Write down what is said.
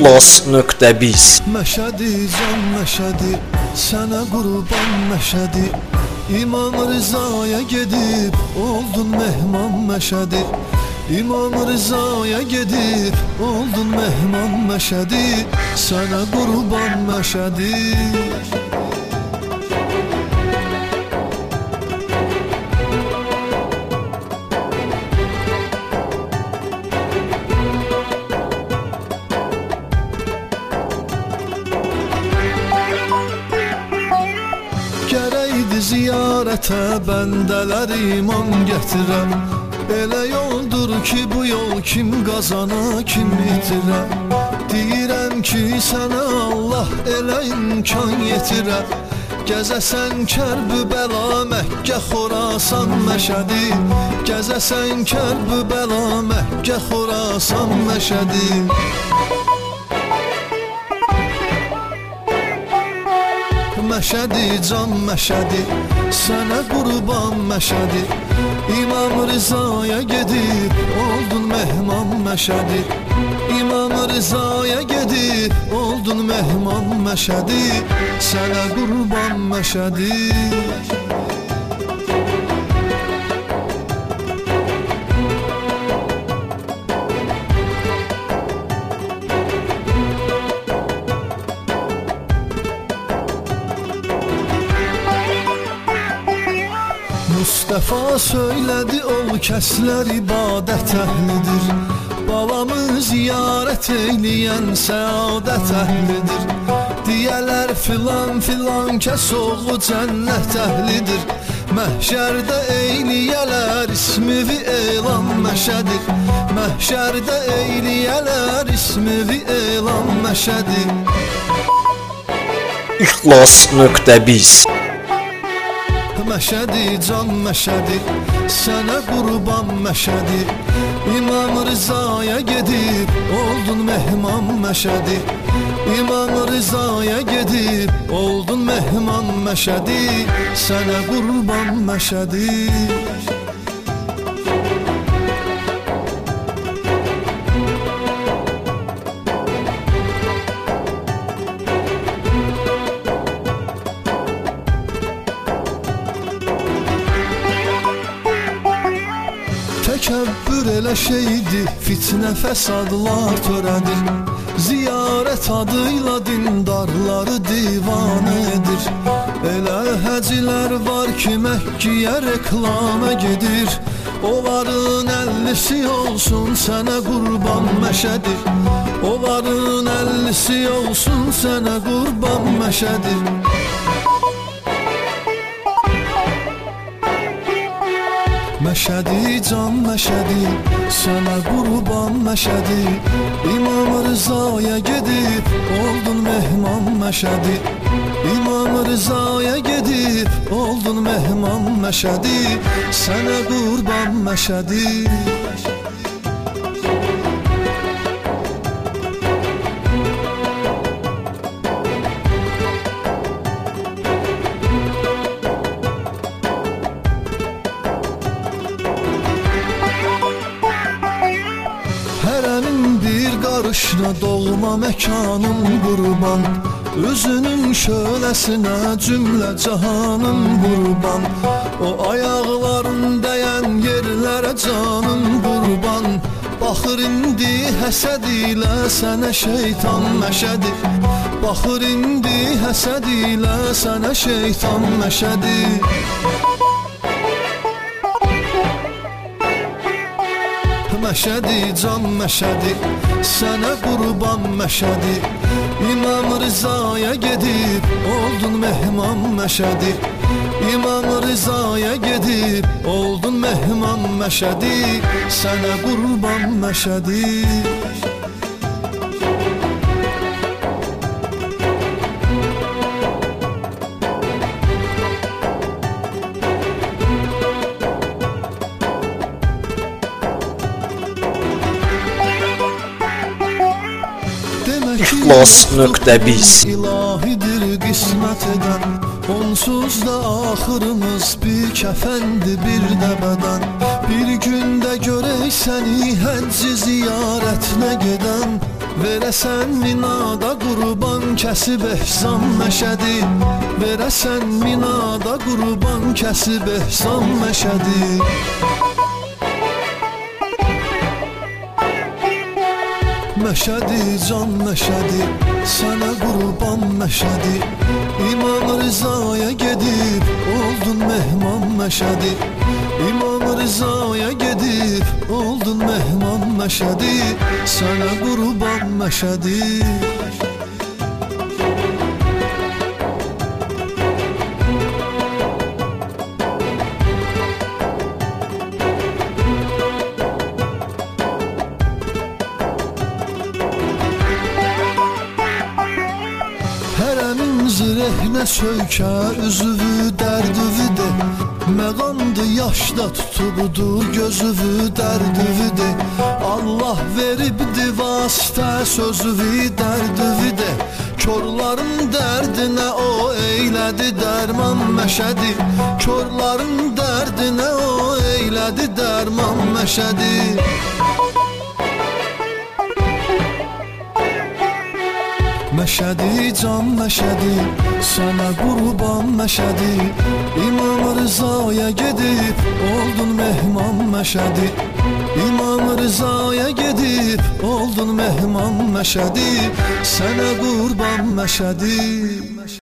İxlas.biz Məşədi can məşədi, sənə qurban məşədi. İmam Rızaya gedib oldun mehman məşədi. İmam Rızaya gedib oldun mehman məşədi. Sənə qurban məşədi. Gərəkdi ziyarətə bəndələr iman gətirəm. Elə yoldur ki bu yol kim qazana kim itirə. Deyirəm ki sənə Allah elə imkan yetirə. Gəzəsən Kərbübəla, Məkkə, Xorasan, Məşədi. Gəzəsən Kərbübəla, Məkkə, Xorasan, Məşədi. Məşədi can məşədi, sənə qurban məşədi. İmam Rızaya gedib oldun mehman məşədi. İmam Rızaya gedib oldun mehman məşədi. Sənə qurban məşədi. Mustafa söylədi ol kəslər ibadət əhlidir. Balamı ziyarət eyləyən səadət əhlidir. Deyələr filan filan kəs oğlu cənnət əhlidir. Məhşərdə eyləyələr ismivi elan məşədir. Məhşərdə eyləyələr ismivi elan məşədir. İxlas.biz Məşədi can məşədi, sənə qurban məşədi. İmam Rızaya gedib oldun mehman məşədi. İmam Rızaya gedib oldun mehman məşədi. Sənə qurban məşədi. Təkəbbür elə şeydir, fitnə fəsadlar törədir. Ziyarət adıyla dindarları divanə edir. Elə həcilər var ki Məkkiyə reklama gedir. Onların 50'si olsun sənə qurban məşədi. Onların 50'si olsun sənə qurban məşədi. Məşədi can məşədi, sənə qurban məşədi. İmam Rızaya gedib oldun mehman məşədi. İmam Rızaya gedib oldun mehman məşədi. Sənə qurban məşədi. Hərəmin bir qarışına doğma məkanın qurban. Üzünün şöləsinə cümlə cahanın qurban. O ayaqların dəyən yerlərə canın qurban. Baxır indi həsəd ilə sənə şeytan məşədi. Baxır indi həsəd ilə sənə şeytan məşədi. Məşədi can məşədi, sənə qurban məşədi. İmam Rızaya gedib oldun mehman məşədi. İmam Rızaya gedib oldun mehman məşədi. Sənə qurban məşədi. İxlas.biz İlahidir qismət edən, onsuz da axırımız bir kəfəndi bir də bədən. Bir gündə görək səni həcc ziyarətinə gedən, Verəsən minada qurban kəsib ehsan məşədi Verəsən minada qurban kəsib ehsan məşədi Məşədi can məşədi sənə qurban məşədi İmam Rızaya gedib oldun mehman məşədi İmam Rızaya gedib oldun mehman məşədi sənə qurban məşədi Hərəmin zirəhnə söykə üzüvü dərdüvü de Məqamdı yaşda tutubdu gözüvü dərdüvü de Allah veribdi vasitə sözüvü dərdüvü de Körların dərdinə o eylədi dərman məşədi Körların dərdinə o eylədi dərman məşədi Məşədi can məşədi sənə qurban məşədi İmam Rızaya gedib oldun mehman məşədi İmam Rızaya gedib oldun mehman məşədi sənə qurban məşədi